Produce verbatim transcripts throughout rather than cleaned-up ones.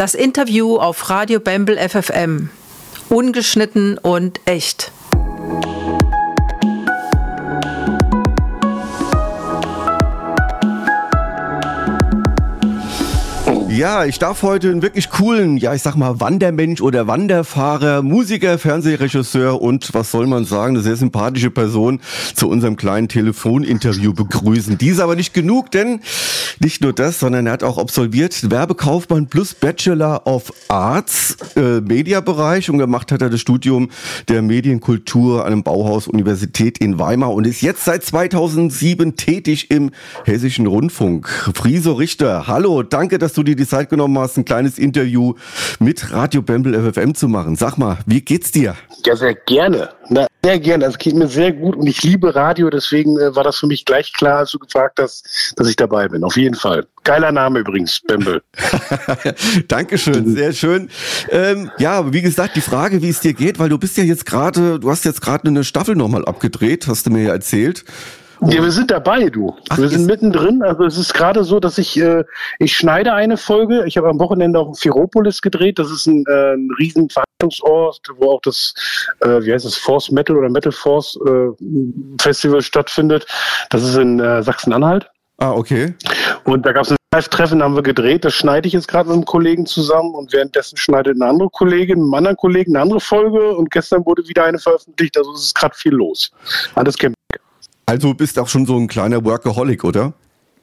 Das Interview auf Radio Bembel F F M. Ungeschnitten und echt. Ja, ich darf heute einen wirklich coolen, ja ich sag mal Wandermensch oder Wanderfahrer, Musiker, Fernsehregisseur und was soll man sagen, eine sehr sympathische Person zu unserem kleinen Telefoninterview begrüßen. Dies aber nicht genug, denn nicht nur das, sondern er hat auch absolviert Werbekaufmann plus Bachelor of Arts, äh, Mediabereich, und gemacht hat er das Studium der Medienkultur an der Bauhaus-Universität in Weimar und ist jetzt seit zweitausendsieben tätig im Hessischen Rundfunk. Friso Richter, hallo, danke, dass du dir die Zeit genommen hast, ein kleines Interview mit Radio Bembel F F M zu machen. Sag mal, wie geht's dir? Ja, sehr gerne. Na, sehr gerne. Es geht mir sehr gut und ich liebe Radio, deswegen äh, war das für mich gleich klar, als du gefragt hast, dass ich dabei bin. Auf jeden Fall. Geiler Name übrigens, Bembel. Dankeschön, sehr schön. Ähm, ja, wie gesagt, die Frage, wie es dir geht, weil du bist ja jetzt gerade, du hast jetzt gerade eine Staffel nochmal abgedreht, hast du mir ja erzählt. Ja, wir sind dabei, du. Ach, wir sind mittendrin. Also es ist gerade so, dass ich äh, ich schneide eine Folge. Ich habe am Wochenende auf Ferropolis gedreht. Das ist ein, äh, ein riesen Veranstaltungsort, wo auch das, äh, wie heißt es, Force Metal oder Metal Force äh, Festival stattfindet. Das ist in äh, Sachsen-Anhalt. Ah, okay. Und da gab es ein Live-Treffen, haben wir gedreht. Das schneide ich jetzt gerade mit einem Kollegen zusammen und währenddessen schneidet eine andere Kollegin, mit einem anderen Kollegen eine andere Folge und gestern wurde wieder eine veröffentlicht. Also es ist gerade viel los. Alles Camping. Also bist auch schon so ein kleiner Workaholic, oder?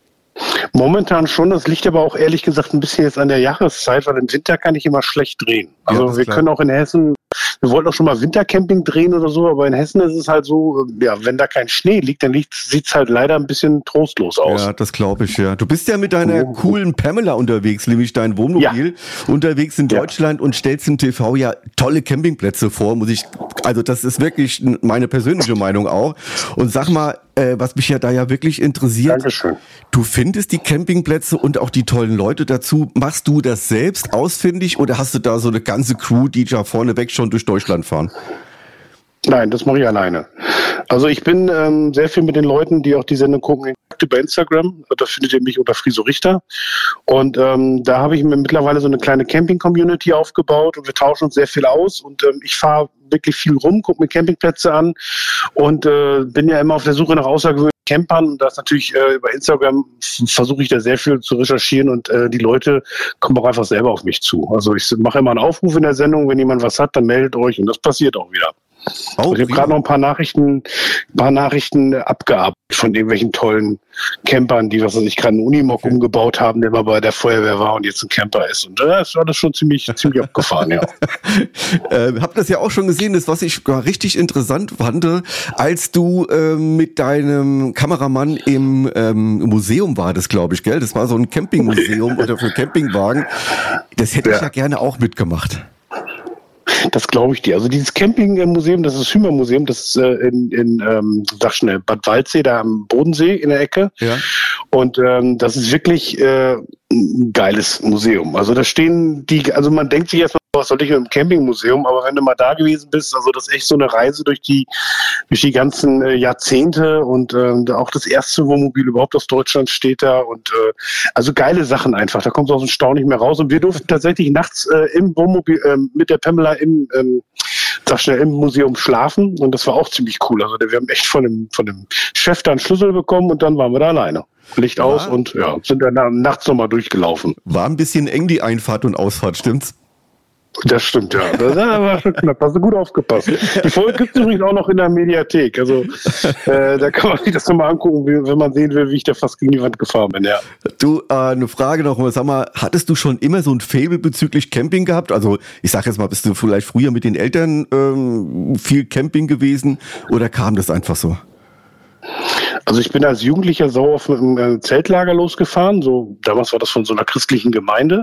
Momentan schon, das liegt aber auch ehrlich gesagt ein bisschen jetzt an der Jahreszeit, weil im Winter kann ich immer schlecht drehen. Also ja, wir klar. können auch in Hessen, wir wollten auch schon mal Wintercamping drehen oder so, aber in Hessen ist es halt so, ja, wenn da kein Schnee liegt, dann sieht es halt leider ein bisschen trostlos aus. Ja, das glaube ich, ja. Du bist ja mit deiner oh. coolen Pamela unterwegs, nämlich dein Wohnmobil, ja. unterwegs in Deutschland ja. und stellst im T V ja tolle Campingplätze vor, muss ich, also das ist wirklich meine persönliche Meinung auch. Und sag mal, äh, was mich ja da ja wirklich interessiert, Dankeschön. Du findest die Campingplätze und auch die tollen Leute dazu. Machst du das selbst ausfindig oder hast du da so eine ganze Crew, die ja vorneweg schon durch Deutschland fahren? Nein, das mache ich alleine. Also ich bin ähm, sehr viel mit den Leuten, die auch die Sendung gucken, bei Instagram. Da findet ihr mich unter Friso Richter. Und ähm, da habe ich mir mittlerweile so eine kleine Camping-Community aufgebaut und wir tauschen uns sehr viel aus. Und ähm, ich fahre wirklich viel rum, gucke mir Campingplätze an und äh, bin ja immer auf der Suche nach außergewöhnlichen Campern. Und das natürlich äh, über Instagram versuche ich da sehr viel zu recherchieren und äh, die Leute kommen auch einfach selber auf mich zu. Also ich mache immer einen Aufruf in der Sendung, wenn jemand was hat, dann meldet euch und das passiert auch wieder. Oh, ich habe gerade noch ein paar Nachrichten, ein paar Nachrichten abgearbeitet von irgendwelchen tollen Campern, die, was weiß ich, gerade einen Unimog okay. umgebaut haben, der mal bei der Feuerwehr war und jetzt ein Camper ist. Und das war das schon ziemlich, ziemlich abgefahren, ja. äh, hab das ja auch schon gesehen, das, was ich richtig interessant fand, als du äh, mit deinem Kameramann im ähm, Museum war, das glaube ich, gell? Das war so ein Campingmuseum oder für Campingwagen. Das hätte ja. ich ja gerne auch mitgemacht. Das glaube ich dir. Also dieses Campingmuseum, das ist das Hümer-Museum, das ist äh, in, in ähm, sag schnell, Bad Waldsee, da am Bodensee in der Ecke. Ja. Und ähm, das ist wirklich äh, ein geiles Museum. Also da stehen die, also man denkt sich erstmal, was soll ich mit dem Campingmuseum, aber wenn du mal da gewesen bist, also das ist echt so eine Reise durch die durch die ganzen äh, Jahrzehnte und äh, auch das erste Wohnmobil überhaupt aus Deutschland steht da und äh, also geile Sachen einfach, da kommt so aus dem Stau nicht mehr raus und wir durften tatsächlich nachts äh, im Wohnmobil äh, mit der Pamela im ähm, sag schnell, im Museum schlafen und das war auch ziemlich cool, also wir haben echt von dem von dem Chef da einen Schlüssel bekommen und dann waren wir da alleine. Licht aus ja. und ja, sind dann nachts nochmal durchgelaufen. War ein bisschen eng die Einfahrt und Ausfahrt, stimmt's? Das stimmt, ja. Das war schon knapp. Hast du gut aufgepasst. Die Folge gibt es übrigens auch noch in der Mediathek. Also äh, da kann man sich das nochmal angucken, wie, wenn man sehen will, wie ich da fast gegen die Wand gefahren bin, ja. Du, äh, eine Frage noch mal. Sag mal, hattest du schon immer so ein Faible bezüglich Camping gehabt? Also ich sag jetzt mal, bist du vielleicht früher mit den Eltern ähm, viel Camping gewesen oder kam das einfach so? Also ich bin als Jugendlicher so auf einem Zeltlager losgefahren, so damals war das von so einer christlichen Gemeinde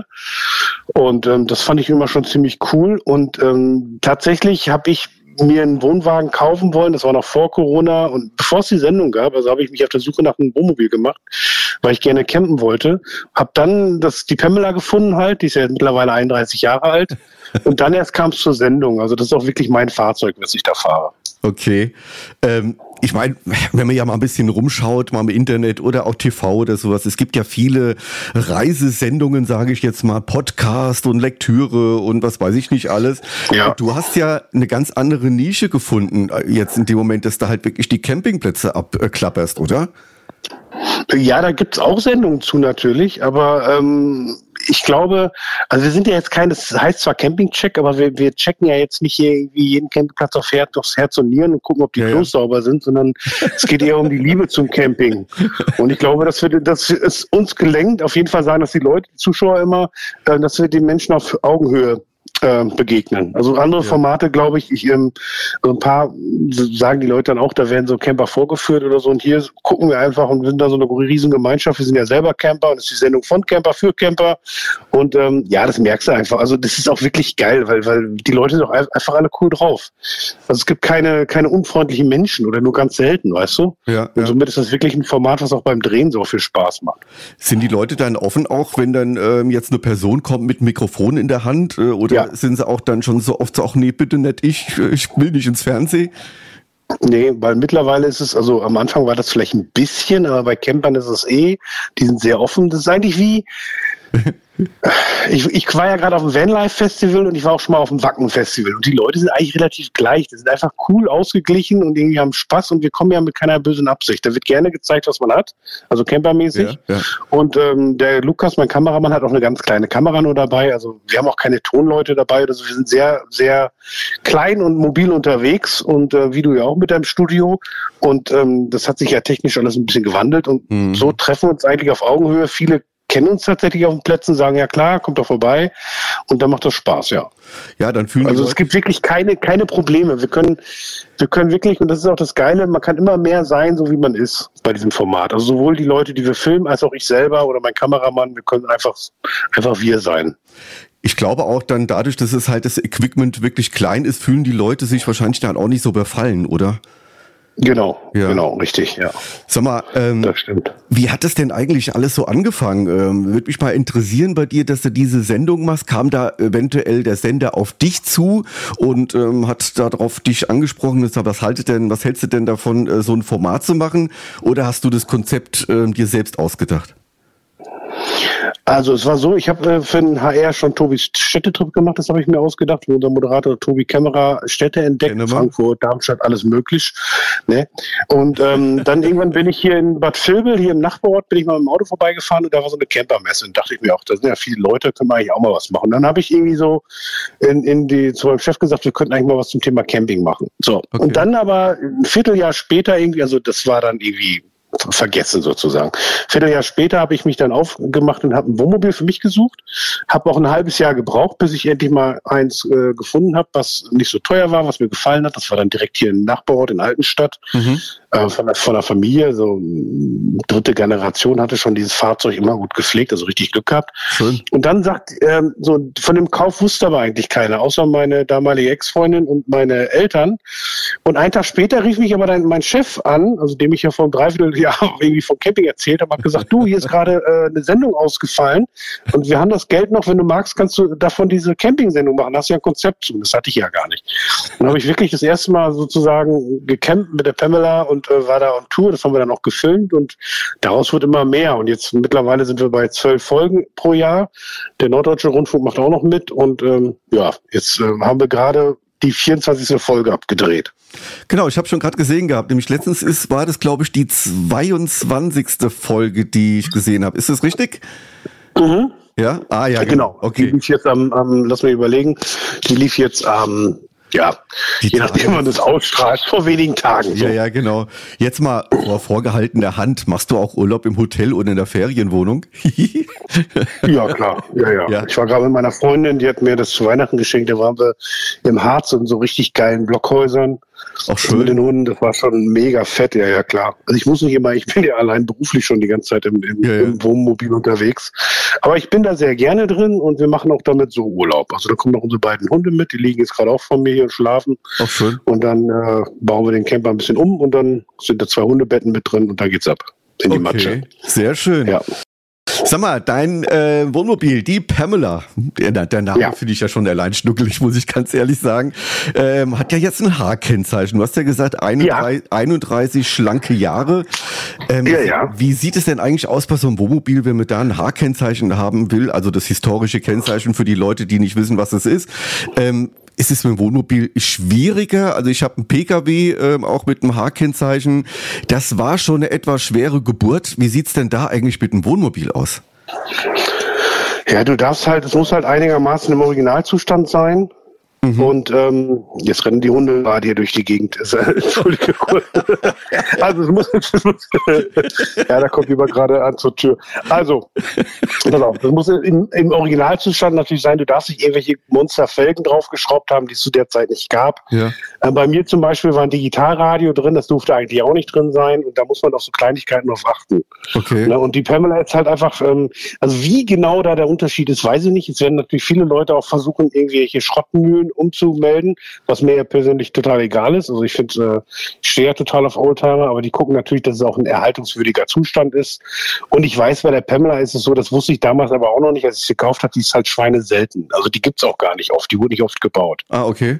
und ähm, das fand ich immer schon ziemlich cool und ähm, tatsächlich habe ich mir einen Wohnwagen kaufen wollen, das war noch vor Corona und bevor es die Sendung gab, also habe ich mich auf der Suche nach einem Wohnmobil gemacht, weil ich gerne campen wollte, habe dann das die Pamela gefunden halt, die ist ja mittlerweile einunddreißig Jahre alt und dann erst kam es zur Sendung, also das ist auch wirklich mein Fahrzeug, was ich da fahre. Okay. Ähm, ich meine, wenn man ja mal ein bisschen rumschaut, mal im Internet oder auch T V oder sowas, es gibt ja viele Reisesendungen, sage ich jetzt mal, Podcast und Lektüre und was weiß ich nicht alles. Ja. Und du hast ja eine ganz andere Nische gefunden, jetzt in dem Moment, dass du halt wirklich die Campingplätze abklapperst, oder? Ja, da gibt's auch Sendungen zu natürlich, aber ähm, ich glaube, also wir sind ja jetzt kein, das heißt zwar Campingcheck, aber wir, wir checken ja jetzt nicht hier irgendwie jeden Campingplatz auf Herz, aufs Herz und Nieren und gucken, ob die ja, Klos ja. sauber sind, sondern es geht eher um die Liebe zum Camping. Und ich glaube, dass wir, das ist uns gelenkt, auf jeden Fall sagen, dass die Leute, die Zuschauer immer, äh, dass wir den Menschen auf Augenhöhe äh, begegnen. Also andere ja. Formate, glaube ich, ich ähm, so ein paar sagen die Leute dann auch, da werden so Camper vorgeführt oder so und hier gucken wir einfach und wir sind da so eine riesen Gemeinschaft. Wir sind ja selber Camper und es ist die Sendung von Camper für Camper und ähm, ja, das merkst du einfach. Also das ist auch wirklich geil, weil weil die Leute sind auch einfach alle cool drauf. Also es gibt keine keine unfreundlichen Menschen oder nur ganz selten, weißt du? Ja, und ja. somit ist das wirklich ein Format, was auch beim Drehen so viel Spaß macht. Sind die Leute dann offen auch, wenn dann ähm, jetzt eine Person kommt mit Mikrofon in der Hand äh, oder Ja. sind sie auch dann schon so oft so, ach nee, bitte nicht ich, ich will nicht ins Fernsehen? Nee, weil mittlerweile ist es, also am Anfang war das vielleicht ein bisschen, aber bei Campern ist es eh, die sind sehr offen. Das ist eigentlich wie, ich, ich war ja gerade auf dem Vanlife-Festival und ich war auch schon mal auf dem Wacken-Festival und die Leute sind eigentlich relativ gleich. Die sind einfach cool, ausgeglichen und irgendwie haben Spaß und wir kommen ja mit keiner bösen Absicht. Da wird gerne gezeigt, was man hat, also campermäßig. Ja, ja. Und ähm, der Lukas, mein Kameramann, hat auch eine ganz kleine Kamera nur dabei. Also wir haben auch keine Tonleute dabei. Also wir sind sehr, sehr klein und mobil unterwegs und äh, wie du ja auch mit deinem Studio. Und ähm, das hat sich ja technisch alles ein bisschen gewandelt und Mhm. so treffen wir uns eigentlich auf Augenhöhe. Viele kennen uns tatsächlich auf den Plätzen, sagen ja klar, kommt doch vorbei und dann macht das Spaß, ja. Ja, dann fühlen Also die es gibt wirklich keine keine Probleme. Wir können wir können wirklich, und das ist auch das Geile, man kann immer mehr sein, so wie man ist bei diesem Format. Also sowohl die Leute, die wir filmen, als auch ich selber oder mein Kameramann, wir können einfach einfach wir sein. Ich glaube auch dann dadurch, dass es halt das Equipment wirklich klein ist, fühlen die Leute sich wahrscheinlich dann auch nicht so überfallen, oder? Genau, Ja. genau, richtig, ja. Sag mal, ähm, Das stimmt. wie hat das denn eigentlich alles so angefangen? Ähm, würde mich mal interessieren bei dir, dass du diese Sendung machst. Kam da eventuell der Sender auf dich zu und ähm, hat darauf dich angesprochen? Und gesagt, was haltet denn, was hältst du denn davon, äh, so ein Format zu machen? Oder hast du das Konzept ähm, dir selbst ausgedacht? Also es war so, ich habe äh, für den H R schon Tobis Städtetrip gemacht, das habe ich mir ausgedacht. Unser Moderator Tobi Kämmerer Städte entdeckt, Kennen wir. Frankfurt, Darmstadt, alles möglich. Ne? Und ähm, dann irgendwann bin ich hier in Bad Vilbel, hier im Nachbarort, bin ich mal mit dem Auto vorbeigefahren und da war so eine Campermesse. Und dachte ich mir auch, da sind ja viele Leute, können wir eigentlich auch mal was machen. Und dann habe ich irgendwie so in, in die, zu meinem Chef gesagt, wir könnten eigentlich mal was zum Thema Camping machen. So. Okay. Und dann aber ein Vierteljahr später irgendwie, also das war dann irgendwie vergessen sozusagen. Vierteljahr später habe ich mich dann aufgemacht und habe ein Wohnmobil für mich gesucht. Habe auch ein halbes Jahr gebraucht, bis ich endlich mal eins äh, gefunden habe, was nicht so teuer war, was mir gefallen hat. Das war dann direkt hier im Nachbarort in Altenstadt. Mhm. Äh, von, der, von der Familie, so dritte Generation hatte schon dieses Fahrzeug immer gut gepflegt, also richtig Glück gehabt. Schön. Und dann sagt, ähm, so von dem Kauf wusste aber eigentlich keiner, außer meine damalige Ex-Freundin und meine Eltern. Und einen Tag später rief mich aber dann mein Chef an, also dem ich ja vor einem Dreivierteljahr irgendwie vom Camping erzählt habe, hat gesagt, du, hier ist gerade äh, eine Sendung ausgefallen und wir haben das Geld noch, wenn du magst, kannst du davon diese Camping-Sendung machen. Hast ja ein Konzept zu. Das hatte ich ja gar nicht. Dann habe ich wirklich das erste Mal sozusagen gecampt mit der Pamela und äh, war da on Tour. Das haben wir dann auch gefilmt und daraus wird immer mehr. Und jetzt mittlerweile sind wir bei zwölf Folgen pro Jahr. Der Norddeutsche Rundfunk macht auch noch mit und ähm, ja, jetzt äh, haben wir gerade die vierundzwanzigste Folge abgedreht. Genau, ich habe schon gerade gesehen gehabt, nämlich letztens ist, war das, glaube ich, die zweiundzwanzigste Folge, die ich gesehen habe. Ist das richtig? Mhm. Ja? Ah, ja, genau. Okay. Die lief jetzt am, am, lass mich überlegen, die lief jetzt am, ja, Die je nachdem man das ausstrahlt, vor wenigen Tagen. So. Ja, ja, genau. Jetzt mal vor vorgehaltener Hand, machst du auch Urlaub im Hotel oder in der Ferienwohnung? Ja, klar. Ja, ja, Ja. Ich war gerade mit meiner Freundin, die hat mir das zu Weihnachten geschenkt. Da waren wir im Harz in so richtig geilen Blockhäusern. Auch Schön. Mit den schön. Hunden, das war schon mega fett, ja, ja, klar. Also ich muss nicht immer, ich bin ja allein beruflich schon die ganze Zeit im, im, Ja, ja. im Wohnmobil unterwegs. Aber ich bin da sehr gerne drin und wir machen auch damit so Urlaub. Also da kommen noch unsere beiden Hunde mit, die liegen jetzt gerade auch von mir hier und schlafen. Auch schön. Und dann äh, bauen wir den Camper ein bisschen um und dann sind da zwei Hundebetten mit drin und dann geht's ab in die Matsche. Okay, sehr schön. Ja. Sag mal, dein äh, Wohnmobil, die Pamela, der, der Name ja. finde ich ja schon allein schnuckelig, muss ich ganz ehrlich sagen, ähm, hat ja jetzt ein H-Kennzeichen. Du hast ja gesagt, einunddreißig, ja. einunddreißig schlanke Jahre. Ähm, ja, ja. Wie sieht es denn eigentlich aus bei so einem Wohnmobil, wenn man da ein H-Kennzeichen haben will, also das historische Kennzeichen für die Leute, die nicht wissen, was es ist? Ähm, Ist es mit dem Wohnmobil schwieriger? Also ich habe einen Pkw, äh, auch mit einem H-Kennzeichen. Das war schon eine etwas schwere Geburt. Wie sieht's denn da eigentlich mit dem Wohnmobil aus? Ja, du darfst halt, es muss halt einigermaßen im Originalzustand sein. Mhm. Und ähm, jetzt rennen die Hunde gerade hier durch die Gegend. Entschuldigung. Also es muss, es muss ja, da kommt jemand gerade an zur Tür. Also, pass auf, das muss im, im Originalzustand natürlich sein. Du darfst nicht irgendwelche Monsterfelgen draufgeschraubt haben, die es zu der Zeit nicht gab. Ja. Äh, bei mir zum Beispiel war ein Digitalradio drin, das durfte eigentlich auch nicht drin sein. Und da muss man auf so Kleinigkeiten drauf achten. Okay. Ne, und die Pamela ist halt einfach, ähm, also wie genau da der Unterschied ist, weiß ich nicht. Es werden natürlich viele Leute auch versuchen, irgendwelche Schrottmühlen umzumelden, was mir ja persönlich total egal ist. Also ich finde, äh, ich stehe ja total auf Oldtimer, aber die gucken natürlich, dass es auch ein erhaltungswürdiger Zustand ist. Und ich weiß, bei der Pamela ist es so, das wusste ich damals aber auch noch nicht, als ich sie gekauft habe, die ist halt Schweine selten. Also die gibt's auch gar nicht oft, die wurde nicht oft gebaut. Ah, okay.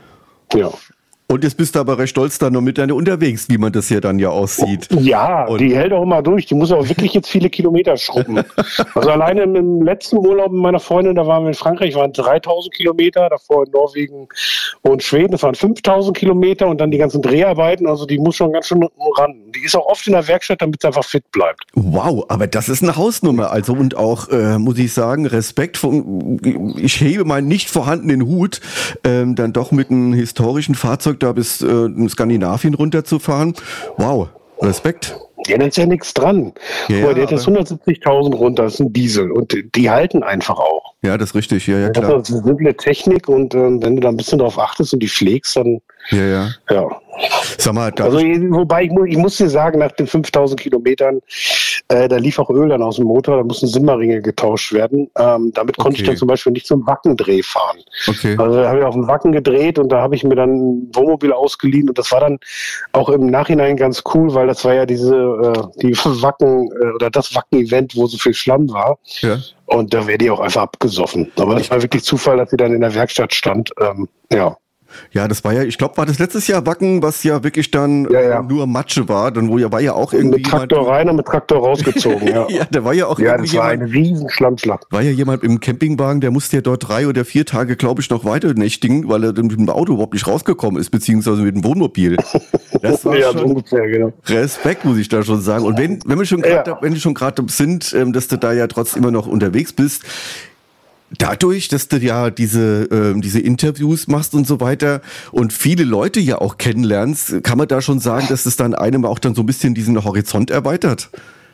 Ja. Und jetzt bist du aber recht stolz da noch mit deiner unterwegs, wie man das hier dann ja aussieht. Ja, und die hält auch immer durch. Die muss auch wirklich jetzt viele Kilometer schrubben. Also alleine im letzten Urlaub mit meiner Freundin, da waren wir in Frankreich, waren dreitausend Kilometer, davor in Norwegen und Schweden, das waren fünftausend Kilometer und dann die ganzen Dreharbeiten. Also die muss schon ganz schön ran. Die ist auch oft in der Werkstatt, damit sie einfach fit bleibt. Wow, aber das ist eine Hausnummer. Also und auch, äh, muss ich sagen, Respekt. Von, ich hebe meinen nicht vorhandenen Hut, ähm, dann doch mit einem historischen Fahrzeug da bis äh, Skandinavien runterzufahren. Wow, Respekt. Ja, da ist ja nichts dran. Ja, aber der hat jetzt hundertsiebzigtausend runter, das ist ein Diesel und die halten einfach auch. Ja, das ist richtig, ja, ja, klar. Das ist eine simple Technik und äh, wenn du da ein bisschen drauf achtest und die pflegst, dann ja, ja. ja. Sag mal, also wobei ich, ich muss dir sagen, nach den fünftausend Kilometern, äh, da lief auch Öl dann aus dem Motor, da mussten Simmerringe getauscht werden. Ähm, damit konnte okay. ich dann zum Beispiel nicht zum Wackendreh fahren. Okay. Also da habe ich auf dem Wacken gedreht und da habe ich mir dann ein Wohnmobil ausgeliehen und das war dann auch im Nachhinein ganz cool, weil das war ja diese äh, die Wacken äh, oder das Wacken-Event, wo so viel Schlamm war. Ja. Und da wäre die auch einfach abgesoffen. Aber das war wirklich Zufall, dass sie dann in der Werkstatt stand. Ähm, ja. Ja, das war ja, ich glaube, war das letztes Jahr Wacken, was ja wirklich dann ja, ja. nur Matsche war, dann wo ja war ja auch irgendwie mit Traktor rein und mit Traktor rausgezogen, ja. Ja, da war ja auch ja, das war jemand, eine riesen Schlammschlacht. War ja jemand im Campingwagen, der musste ja dort drei oder vier Tage, glaube ich, noch weiter nächtigen, weil er mit dem Auto überhaupt nicht rausgekommen ist, beziehungsweise mit dem Wohnmobil. Das war ja, schon ungefähr, genau. Respekt, muss ich da schon sagen. Und wenn, wenn wir schon gerade, ja. wenn wir schon gerade sind, dass du da ja trotzdem immer noch unterwegs bist, dadurch, dass du ja diese, äh, diese Interviews machst und so weiter und viele Leute ja auch kennenlernst, kann man da schon sagen, dass es dann einem auch dann so ein bisschen diesen Horizont erweitert?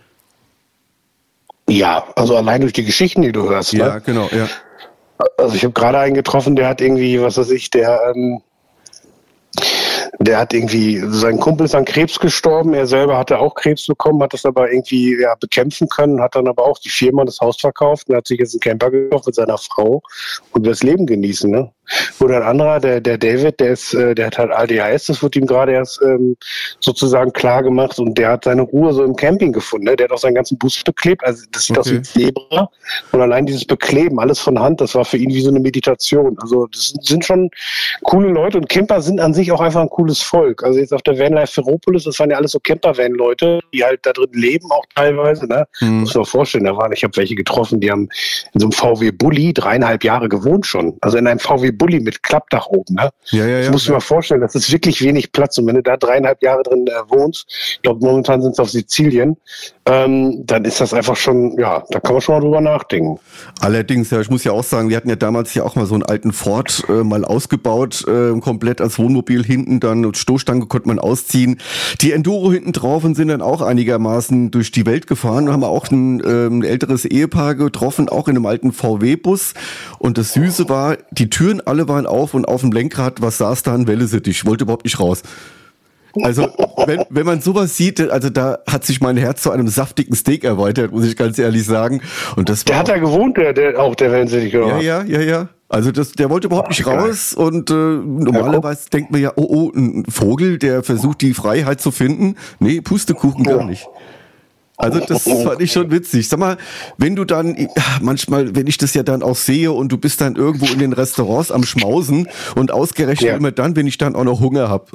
Ja, also allein durch die Geschichten, die du hörst. Ja, ne? genau, ja. Also ich habe gerade einen getroffen, der hat irgendwie, was weiß ich, der... Ähm Der hat irgendwie, sein Kumpel ist an Krebs gestorben, er selber hatte auch Krebs bekommen, hat das aber irgendwie ja, bekämpfen können, hat dann aber auch die Firma das Haus verkauft und hat sich jetzt einen Camper gekauft mit seiner Frau und will das Leben genießen, ne? Oder ein anderer, der, der David, der ist, der hat halt A D H S, das wird ihm gerade erst ähm, sozusagen klar gemacht und der hat seine Ruhe so im Camping gefunden, ne? Der hat auch seinen ganzen Bus beklebt, also das sieht okay. aus wie Zebra und allein dieses Bekleben, alles von Hand, das war für ihn wie so eine Meditation. Also das sind schon coole Leute und Camper sind an sich auch einfach ein cooles Volk. Also jetzt auf der Vanlife Ferropolis, das waren ja alles so Camper-Van-Leute, die halt da drin leben auch teilweise, ne? Mhm. Muss man vorstellen, da waren, ich habe welche getroffen, die haben in so einem V W-Bulli dreieinhalb Jahre gewohnt schon. Also in einem V W-Bulli mit Klappdach oben, ne? Ja, ja, ja. Das musst du dir mal vorstellen, das ist wirklich wenig Platz. Und wenn du da dreieinhalb Jahre drin äh, wohnst, ich glaube momentan sind es auf Sizilien, ähm, dann ist das einfach schon, ja, da kann man schon mal drüber nachdenken. Allerdings, ja, ich muss ja auch sagen, wir hatten ja damals ja auch mal so einen alten Ford äh, mal ausgebaut, äh, komplett als Wohnmobil hinten, dann Stoßstange konnte man ausziehen. Die Enduro hinten drauf und sind dann auch einigermaßen durch die Welt gefahren. Da haben wir auch ein, äh, ein älteres Ehepaar getroffen, auch in einem alten V W-Bus. Und das Süße war, die Türen alle waren auf und auf dem Lenkrad, was saß da, ein Wellesittich. Ich wollte überhaupt nicht raus. Also, wenn, wenn man sowas sieht, also da hat sich mein Herz zu einem saftigen Steak erweitert, muss ich ganz ehrlich sagen. Und das war der hat da gewohnt, der, der auch der Wellensittich, oder? Ja, ja, ja, ja. Also das, der wollte überhaupt nicht raus und äh, normalerweise ja, denkt man ja, oh, oh, ein Vogel, der versucht die Freiheit zu finden. Nee, Pustekuchen gar nicht. Also das fand ich schon witzig. Sag mal, wenn du dann, manchmal, wenn ich das ja dann auch sehe und du bist dann irgendwo in den Restaurants am Schmausen und ausgerechnet ja. immer dann, wenn ich dann auch noch Hunger habe.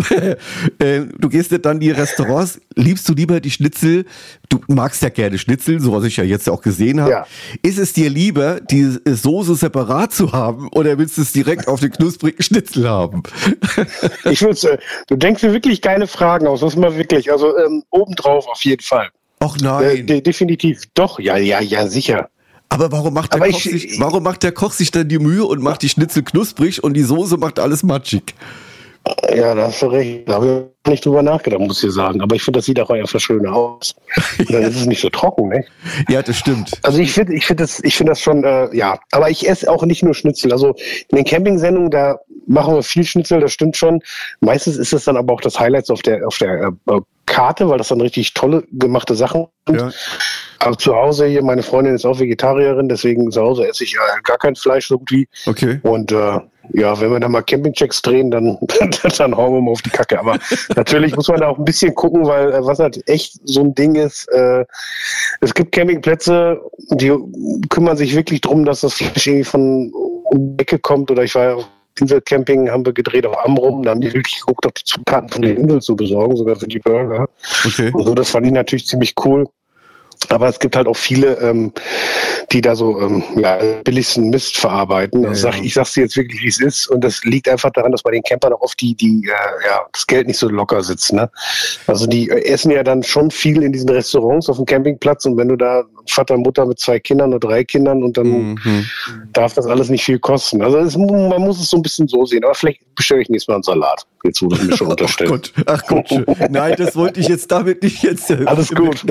Du gehst ja dann in die Restaurants, liebst du lieber die Schnitzel, du magst ja gerne Schnitzel, so was ich ja jetzt auch gesehen habe. Ja. Ist es dir lieber, die Soße separat zu haben oder willst du es direkt auf den knusprigen Schnitzel haben? Ich will's, äh, du denkst dir wirklich geile Fragen aus, das ist mal wirklich, also ähm, obendrauf auf jeden Fall. Ach nein. Äh, de- definitiv. Doch, ja, ja, ja, sicher. Aber warum macht, der Aber Koch ich, sich, warum macht der Koch sich dann die Mühe und macht die Schnitzel knusprig und die Soße macht alles matschig? Ja, da hast du recht. Da habe ich nicht drüber nachgedacht, muss ich sagen. Aber ich finde, das sieht auch einfach schöner aus. Dann ist es nicht so trocken, ne? Ja, das stimmt. Also ich finde ich finde das, ich finde das schon, äh, ja. Aber ich esse auch nicht nur Schnitzel. Also in den Campingsendungen, da machen wir viel Schnitzel, das stimmt schon. Meistens ist es dann aber auch das Highlights auf der, auf der äh, Karte, weil das dann richtig tolle gemachte Sachen sind. Ja. Aber zu Hause hier, meine Freundin ist auch Vegetarierin, deswegen zu Hause esse ich äh, gar kein Fleisch so gut wie. Okay. Und äh, ja, wenn wir dann mal Campingchecks drehen, dann, dann hauen wir mal auf die Kacke. Aber natürlich muss man da auch ein bisschen gucken, weil äh, was halt echt so ein Ding ist, äh, es gibt Campingplätze, die kümmern sich wirklich drum, dass das Fleisch irgendwie von um die Ecke kommt. Oder ich war ja auf Inselcamping, haben wir gedreht auf Amrum, da haben die wirklich geguckt, ob die Zutaten von der Insel zu besorgen, sogar für die Burger. Okay. Und so, das fand ich natürlich ziemlich cool. Aber es gibt halt auch viele, ähm, die da so ähm, ja, billigsten Mist verarbeiten. Also ja, ja. Ich sag's dir jetzt wirklich, wie es ist. Und das liegt einfach daran, dass bei den Campern auch oft die, die äh, ja, das Geld nicht so locker sitzt. Ne? Also die essen ja dann schon viel in diesen Restaurants auf dem Campingplatz. Und wenn du da Vater, Mutter mit zwei Kindern oder drei Kindern und dann mhm. darf das alles nicht viel kosten. Also es, man muss es so ein bisschen so sehen. Aber vielleicht bestelle ich nächstes Mal einen Salat. Jetzt, wo du mir schon unterstellst. Ach Gott, ach Gott. Nein, das wollte ich jetzt damit nicht jetzt. Alles gut.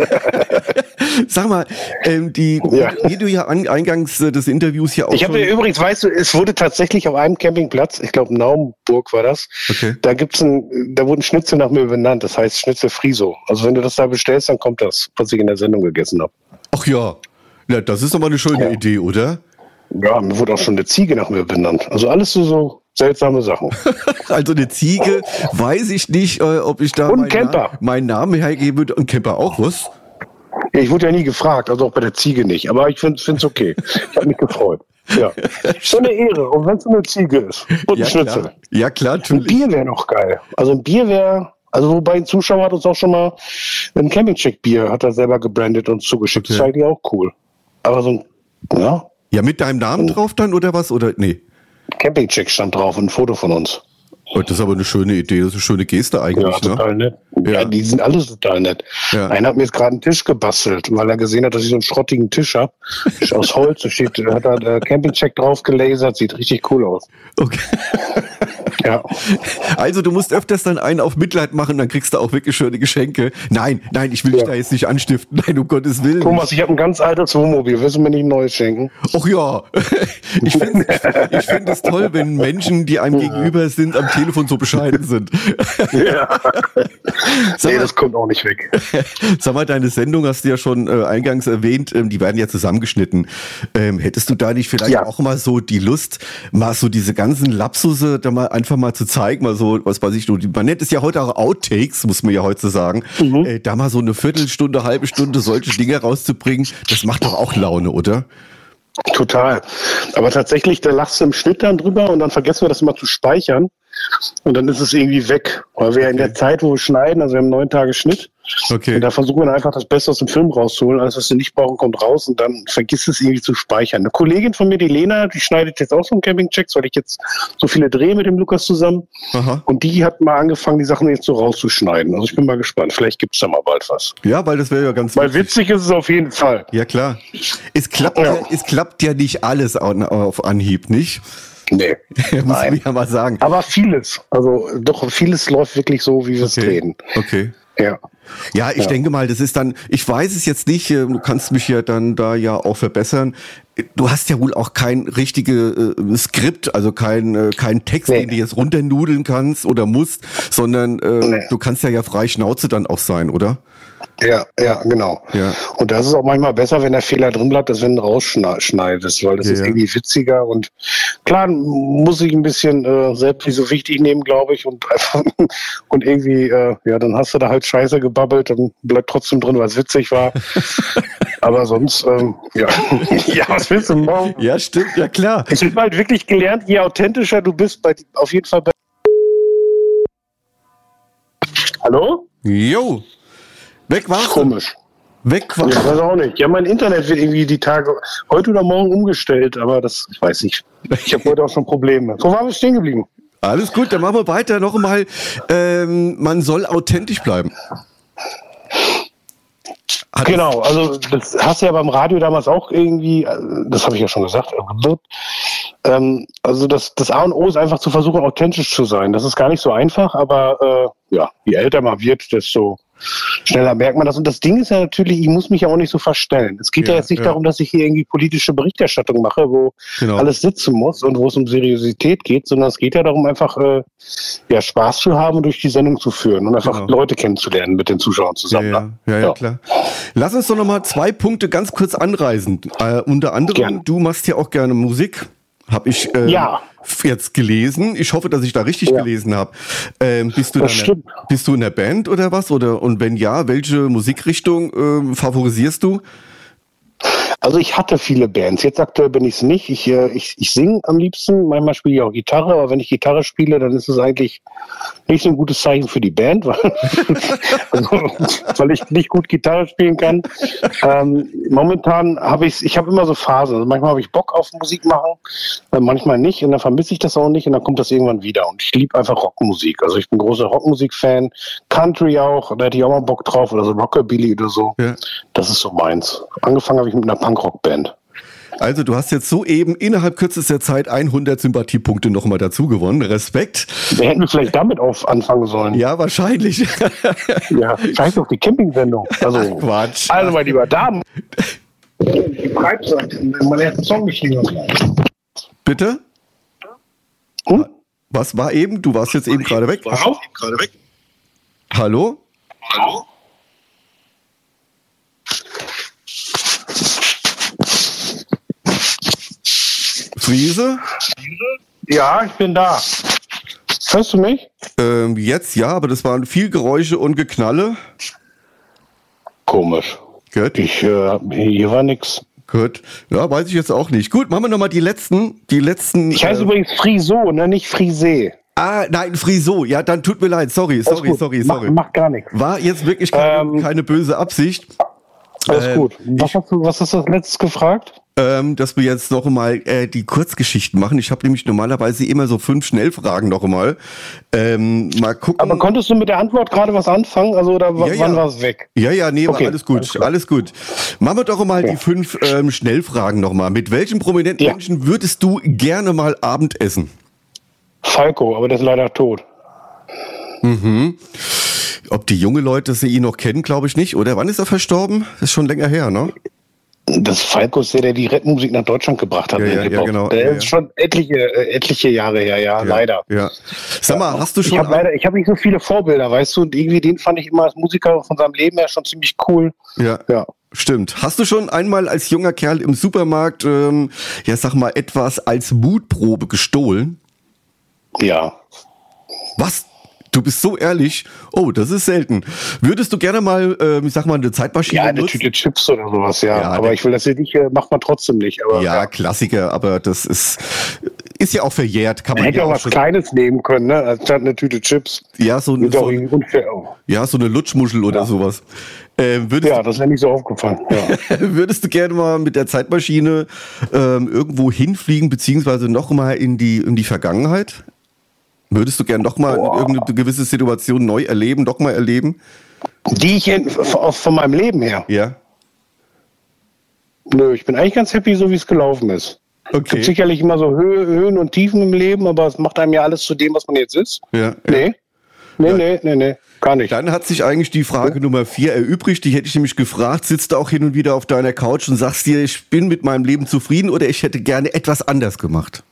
Sag mal, ähm, die, ja. wie du ja an, eingangs äh, des Interviews ja auch Ich habe ja übrigens, weißt du, es wurde tatsächlich auf einem Campingplatz, ich glaube Naumburg war das, okay. da gibt's ein, da wurde ein Schnitzel nach mir benannt, das heißt Schnitzel Friso. Also wenn du das da bestellst, dann kommt das, was ich in der Sendung gegessen habe. Ach ja, ja, das ist doch mal eine schöne ja. Idee, oder? Ja, mir wurde auch schon eine Ziege nach mir benannt. Also alles so, so seltsame Sachen. Also eine Ziege, weiß ich nicht, äh, ob ich da Und meinen, Na- meinen Namen hergeben würde. Und Camper auch, was? Ja, ich wurde ja nie gefragt, also auch bei der Ziege nicht. Aber ich finde es okay. Ich habe mich gefreut. Ja. Schon eine Ehre, und wenn es eine Ziege ist. Und ja, ein Schnitzel. Klar. Ja, klar, natürlich. Ein Bier wäre noch geil. Also ein Bier wäre, also wobei ein Zuschauer hat uns auch schon mal ein Campingcheck-Bier, hat er selber gebrandet und zugeschickt. Okay. Das war eigentlich auch cool. Aber so ein, ja. Ja, mit deinem Namen drauf dann oder was? Oder nee? Campingcheck stand drauf und ein Foto von uns. Oh, das ist aber eine schöne Idee, das ist eine schöne Geste eigentlich. Ja, total ne? nett. Ja. ja, die sind alle total nett. Ja. Einer hat mir jetzt gerade einen Tisch gebastelt, weil er gesehen hat, dass ich so einen schrottigen Tisch habe. Aus Holz, da steht, hat er der Campingcheck drauf gelasert, sieht richtig cool aus. Okay. Ja. Also du musst öfters dann einen auf Mitleid machen, dann kriegst du auch wirklich schöne Geschenke. Nein, nein, ich will dich ja. da jetzt nicht anstiften. Nein, um Gottes Willen. Thomas, ich habe ein ganz altes Wohnmobil. Willst du mir nicht ein neues schenken? Ach ja. Ich finde ich find es toll, wenn Menschen, die einem gegenüber sind, am Telefon so bescheiden sind. Ja. Sag nee, mal, das kommt auch nicht weg. Sag mal, deine Sendung hast du ja schon äh, eingangs erwähnt, ähm, die werden ja zusammengeschnitten. Ähm, hättest du da nicht vielleicht ja. auch mal so die Lust, mal so diese ganzen Lapsusse da mal einfach mal zu zeigen, mal so, was weiß ich, man nennt es ja heute auch Outtakes, muss man ja heute so sagen, mhm. äh, da mal so eine Viertelstunde, halbe Stunde solche Dinge rauszubringen, das macht doch auch Laune, oder? Total. Aber tatsächlich, da lachst du im Schnitt dann drüber und dann vergessen wir das immer zu speichern und dann ist es irgendwie weg. Weil wir okay. in der Zeit, wo wir schneiden, also wir haben neun Tage Schnitt, okay. und da versuchen wir einfach das Beste aus dem Film rauszuholen. Alles, was wir nicht brauchen, kommt raus und dann vergisst es irgendwie zu speichern. Eine Kollegin von mir, die Lena, die schneidet jetzt auch so einen Campingchecks, weil ich jetzt so viele drehe mit dem Lukas zusammen. Aha. Und die hat mal angefangen, die Sachen jetzt so rauszuschneiden. Also ich bin mal gespannt. Vielleicht gibt es da mal bald was. Ja, weil das wäre ja ganz Weil witzig. witzig ist es auf jeden Fall. Ja, klar. Es klappt ja, ja, es klappt ja nicht alles auf Anhieb, nicht? Nee. Muss Nein. ich ja mal sagen. Aber vieles. Also doch, vieles läuft wirklich so, wie wir es okay. drehen. Okay. Ja. Ja, ich ja. denke mal, das ist dann, ich weiß es jetzt nicht, du kannst mich ja dann da ja auch verbessern. du hast ja wohl auch kein richtiges äh, Skript, also kein, äh, kein Text, nee. den du jetzt runternudeln kannst oder musst, sondern äh, nee. du kannst ja ja frei Schnauze dann auch sein, oder? Ja, ja, genau. Ja. Und das ist auch manchmal besser, wenn der Fehler drin bleibt, als wenn du rausschneidest, weil das ja, ist ja. irgendwie witziger und klar muss ich ein bisschen äh, selbst nicht so wichtig nehmen, glaube ich, und einfach und irgendwie, äh, ja, dann hast du da halt Scheiße gebabbelt und bleibt trotzdem drin, weil es witzig war. Aber sonst, ähm, ja. ja, was willst du machen? Ja, stimmt, ja klar. Ich habe halt wirklich gelernt, je authentischer du bist, bei auf jeden Fall bei. Hallo? Jo. Weg war's. Komisch. Weg war's. Ich weiß auch nicht. Ja, mein Internet wird irgendwie die Tage heute oder morgen umgestellt, aber das, ich weiß nicht. Ich habe heute auch schon Probleme. Wo waren wir stehen geblieben? Alles gut, dann machen wir weiter. Noch einmal, ähm, man soll authentisch bleiben. Hat genau, also das hast du ja beim Radio damals auch irgendwie, das habe ich ja schon gesagt, ähm, also das, das A und O ist einfach zu versuchen, authentisch zu sein. Das ist gar nicht so einfach, aber äh, ja, je älter man wird, desto schneller merkt man das. Und das Ding ist ja natürlich, ich muss mich ja auch nicht so verstellen. Es geht ja, ja jetzt nicht ja. darum, dass ich hier irgendwie politische Berichterstattung mache, wo genau. alles sitzen muss und wo es um Seriosität geht, sondern es geht ja darum, einfach äh, ja, Spaß zu haben und durch die Sendung zu führen und einfach genau. Leute kennenzulernen mit den Zuschauern zusammen. Ja, ja, ja, ja, ja. klar. Lass uns doch nochmal zwei Punkte ganz kurz anreißen. Äh, unter anderem, Gern. du machst ja auch gerne Musik. Habe ich äh, ja. jetzt gelesen. Ich hoffe, dass ich da richtig ja. gelesen habe. Ähm, bist, du bist du in der Band oder was? Oder und wenn ja, welche Musikrichtung ähm, favorisierst du? Also ich hatte viele Bands. Jetzt aktuell bin ich es nicht. Ich, äh, ich, ich singe am liebsten. Manchmal spiele ich auch Gitarre. Aber wenn ich Gitarre spiele, dann ist es eigentlich nicht so ein gutes Zeichen für die Band, weil, also, weil ich nicht gut Gitarre spielen kann. Ähm, momentan habe ich ich habe immer so Phasen. Also manchmal habe ich Bock auf Musik machen, äh, manchmal nicht. Und dann vermisse ich das auch nicht. Und dann kommt das irgendwann wieder. Und ich liebe einfach Rockmusik. Also ich bin großer Rockmusik-Fan. Country auch. Da hätte ich auch mal Bock drauf. Oder so Rockabilly oder so. Ja. Das ist so meins. Angefangen habe ich mit einer Punkrock-Band. Also du hast jetzt soeben innerhalb kürzester Zeit hundert Sympathiepunkte nochmal dazu gewonnen. Respekt. Wir hätten vielleicht damit auf anfangen sollen. Ja, wahrscheinlich. Ja, scheiß auf die Camping-Sendung. Also, Ach, Quatsch. Also, meine lieber Damen. Die Breitseite, mein erster Song geschrieben. Bitte? Hm? Was war eben? Du warst jetzt eben gerade weg. War auch eben gerade weg. Hallo? Hallo? Friese? Ja, ich bin da. Hörst du mich? Ähm, jetzt ja, aber das waren viel Geräusche und Geknalle. Komisch. Gut. Ich, äh, hier war nix. Gut. Ja, weiß ich jetzt auch nicht. Gut, machen wir nochmal die letzten, die letzten. Ich heiße äh, übrigens Friso, ne, nicht Frisé. Ah, nein, Friso. Ja, dann tut mir leid. Sorry, sorry, sorry, sorry. Mach, mach gar nichts. War jetzt wirklich keine, ähm, keine böse Absicht. Alles äh, gut. Was ich, hast du, was hast du als letztes gefragt? Ähm, dass wir jetzt noch mal äh, die Kurzgeschichten machen. Ich habe nämlich normalerweise immer so fünf Schnellfragen noch mal. Ähm, mal gucken. Aber konntest du mit der Antwort gerade was anfangen? Also oder w- ja, wann ja. war es weg? Ja, ja, nee, okay. war alles gut, alles, alles gut. Machen wir doch mal ja. die fünf ähm, Schnellfragen noch mal. Mit welchem prominenten ja. Menschen würdest du gerne mal Abendessen? Falco, aber der ist leider tot. Mhm. Ob die junge Leute sie ihn noch kennen, glaube ich nicht. Oder wann ist er verstorben? Das ist schon länger her, ne? Das Falco ist der, der die Rapmusik nach Deutschland gebracht hat. Ja, ja, ja, genau. Der ja, ist schon etliche, äh, etliche Jahre her, ja, ja, leider. Ja. Sag mal, hast du schon... Ich habe leider, ich habe nicht so viele Vorbilder, weißt du, und irgendwie den fand ich immer als Musiker von seinem Leben her schon ziemlich cool. Ja, ja. Stimmt. Hast du schon einmal als junger Kerl im Supermarkt, ähm, ja, sag mal, etwas als Mutprobe gestohlen? Ja. Was? Du bist so ehrlich. Oh, das ist selten. Würdest du gerne mal, äh, ich sag mal, eine Zeitmaschine Ja, eine nutzen? Tüte Chips oder sowas, ja. Ja, aber ich will das hier nicht, äh, macht man trotzdem nicht. Aber, ja, ja, Klassiker, aber das ist, ist ja auch verjährt. Kann man, man hätte ja auch was Kleines nehmen können, ne? Anstatt eine Tüte Chips. Ja, so, so, so, unfair. ja, so eine Lutschmuschel oder ja. sowas. Äh, würdest ja, das ist ja nicht so aufgefallen. Ja. Würdest du gerne mal mit der Zeitmaschine ähm, irgendwo hinfliegen, beziehungsweise noch mal in die, in die Vergangenheit? Würdest du gerne noch mal Boah. irgendeine gewisse Situation neu erleben, noch mal erleben? Die ich in, von meinem Leben her? Ja. Nö, ich bin eigentlich ganz happy, so wie es gelaufen ist. Okay. Es gibt sicherlich immer so Höhe, Höhen und Tiefen im Leben, aber es macht einem ja alles zu dem, was man jetzt ist. Ja. Nee. Nee, ja. nee, nee, nee. gar nicht. Dann hat sich eigentlich die Frage ja. Nummer vier erübrigt. Die hätte ich nämlich gefragt. Sitzt du auch hin und wieder auf deiner Couch und sagst dir, ich bin mit meinem Leben zufrieden oder ich hätte gerne etwas anders gemacht?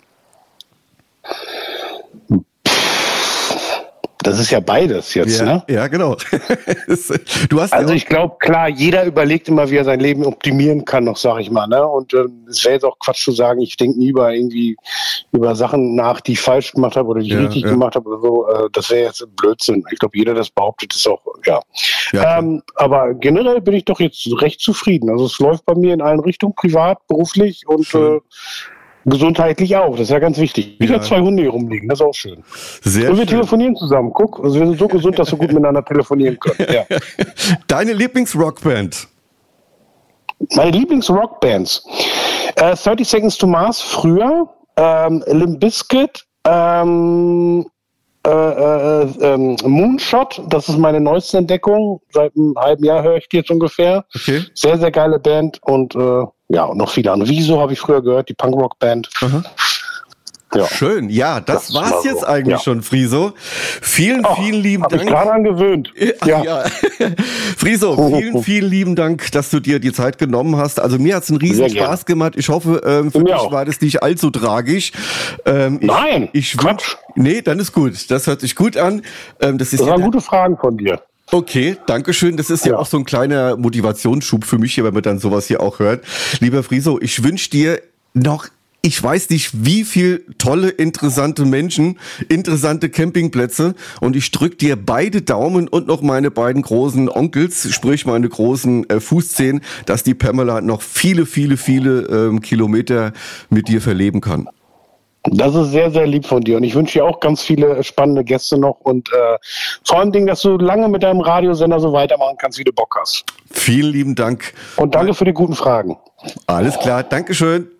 Das ist ja beides jetzt, ja, ne? Ja, genau. Du hast also ja ich glaube, klar, jeder überlegt immer, wie er sein Leben optimieren kann, noch sag ich mal, ne? Und äh, es wäre jetzt auch Quatsch zu sagen, ich denke nie über irgendwie über Sachen nach, die ich falsch gemacht habe oder die ich ja, richtig ja. gemacht habe oder so. Äh, das wäre jetzt Blödsinn. Ich glaube, jeder, das behauptet, ist auch, ja. ja ähm, aber generell bin ich doch jetzt recht zufrieden. Also es läuft bei mir in allen Richtungen, privat, beruflich und äh, gesundheitlich auch, das ist ja ganz wichtig. Wieder ja. zwei Hunde hier rumliegen, das ist auch schön. Sehr und wir schön. telefonieren zusammen, guck, also wir sind so gesund, dass wir gut miteinander telefonieren können. Ja. Deine Lieblingsrockband? Meine Lieblingsrockbands? Äh, thirty Seconds to Mars früher, ähm, Limp Bizkit, ähm, äh, äh, äh, Moonshot, das ist meine neueste Entdeckung. Seit einem halben Jahr höre ich die jetzt ungefähr. Okay. Sehr, sehr geile Band und äh, ja, und noch viele andere. Wieso habe ich früher gehört, die Punkrock-Band. Ja. Schön. Ja, das, das war's jetzt so. eigentlich ja. schon, Friso. Vielen, Ach, vielen lieben hab Dank. Ich gerade angewöhnt. Ja. ja. Friso, vielen, vielen lieben Dank, dass du dir die Zeit genommen hast. Also mir hat's einen riesen Sehr Spaß gerne. gemacht. Ich hoffe, ähm, für dich auch. war das nicht allzu tragisch. Ähm, Nein, ich, ich Quatsch. Nee, dann ist gut. Das hört sich gut an. Ähm, das ist das ja waren gute Fragen von dir. Okay, danke schön. Das ist ja. ja auch so ein kleiner Motivationsschub für mich hier, wenn man dann sowas hier auch hört. Lieber Friso, ich wünsche dir noch, ich weiß nicht, wie viel tolle, interessante Menschen, interessante Campingplätze und ich drück dir beide Daumen und noch meine beiden großen Onkels, sprich meine großen äh, Fußzehen, dass die Pamela noch viele, viele, viele ähm, Kilometer mit dir verleben kann. Das ist sehr, sehr lieb von dir und ich wünsche dir auch ganz viele spannende Gäste noch und äh, vor allem, dass du lange mit deinem Radiosender so weitermachen kannst, wie du Bock hast. Vielen lieben Dank. Und danke für die guten Fragen. Alles klar, Dankeschön.